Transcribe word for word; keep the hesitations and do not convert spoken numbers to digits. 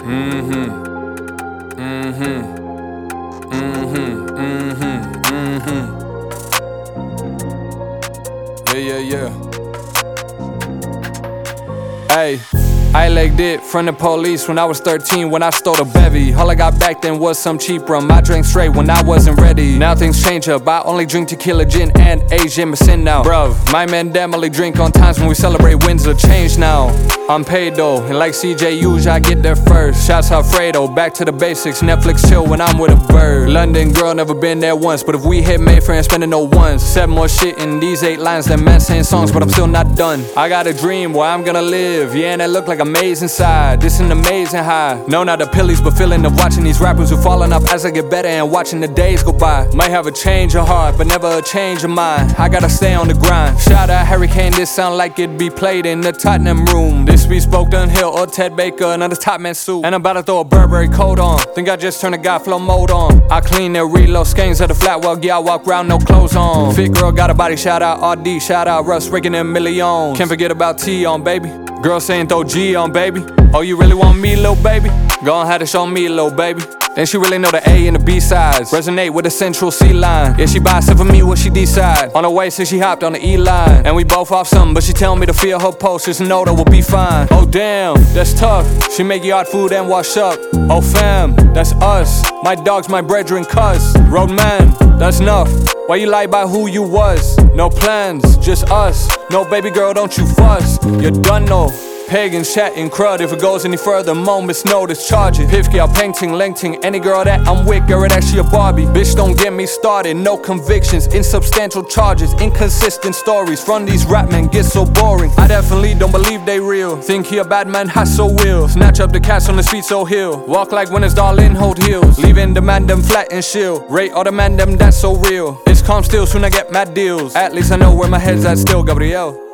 Mm-hmm. Mm-hmm. Mm-hmm. Mm-hmm. Mm-hmm. Yeah, yeah, yeah. Hey, I legged it from the police when I was thirteen when I stole a bevy. All I got back then was some cheap rum. I drank straight when I wasn't ready. Now things change up. I only drink tequila, gin, and Asian sin now. Bruv, my men damn only drink on times when we celebrate wins or change now. I'm paid though, and like C J usually I get there first. Shouts Alfredo, back to the basics. Netflix chill when I'm with a bird. London girl, never been there once, but if we hit Mayfair and spending no ones. Said more shit in these eight lines than man saying songs, but I'm still not done. I got a dream where I'm gonna live, yeah, and it look like amazing side. This an amazing high. No, not the pillies, but feeling of watching these rappers who falling up as I get better and watching the days go by. Might have a change of heart, but never a change of mind. I gotta stay on the grind. Shout out Hurricane, this sound like it'd be played in the Tottenham room. This be spoke Dunhill or Ted Baker, another top man suit. And I'm about to throw a Burberry coat on. Think I just turned a guy flow mode on. I clean their reload skeins at the flat well, yeah, I walk around no clothes on. Fit girl got a body, shout out R D, shout out Russ, breaking them millions. Can't forget about T on, baby. Girl saying throw G on, baby. Oh, you really want me, little baby? Gon' have to show me, little baby. Then she really know the A and the B sides. Resonate with the central C line. Yeah, she buy stuff for me what she decide. On the way since she hopped on the E line. And we both off something, but she tell me to feel her pulse. Just know that we'll be fine. Oh damn, that's tough. She make yard food and wash up. Oh fam, that's us. My dog's my brethren cuss. Road man, that's enough. Why you lie about who you was? No plans, just us. No baby girl, don't you fuss. You're done though. Pagans chatting crud, if it goes any further, moments notice charges. Pivky, I'll painting, lengting, any girl that I'm with, girl, that she a Barbie. Bitch, don't get me started, no convictions, insubstantial charges, inconsistent stories. From these rap men get so boring. I definitely don't believe they real. Think he a bad man, I so will. Snatch up the cats on the street so hill. Walk like when it's darling, hold heels. Leaving the man them flat and shield. Rate all the man them that's so real. It's calm still, soon I get mad deals. At least I know where my head's at still, Gabriel.